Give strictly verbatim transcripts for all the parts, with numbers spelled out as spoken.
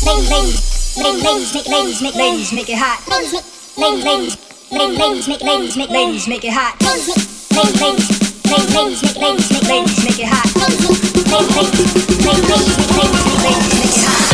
Ladies, make ladies, make ladies, make it hot. Ladies, ladies, make ladies, make ladies, make ladies, make it hot. Ladies, ladies, make ladies, make ladies, make ladies, make it hot. Ladies, ladies, make ladies, make ladies, make ladies, make it hot.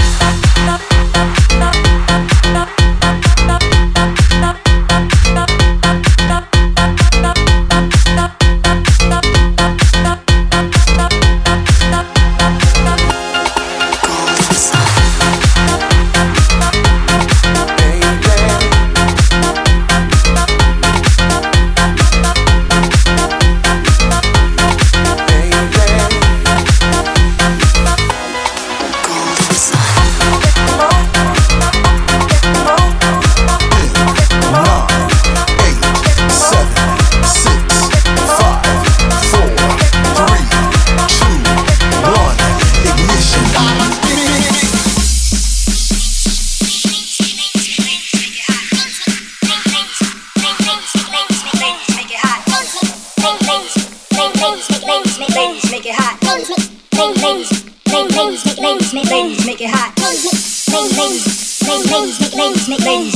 Make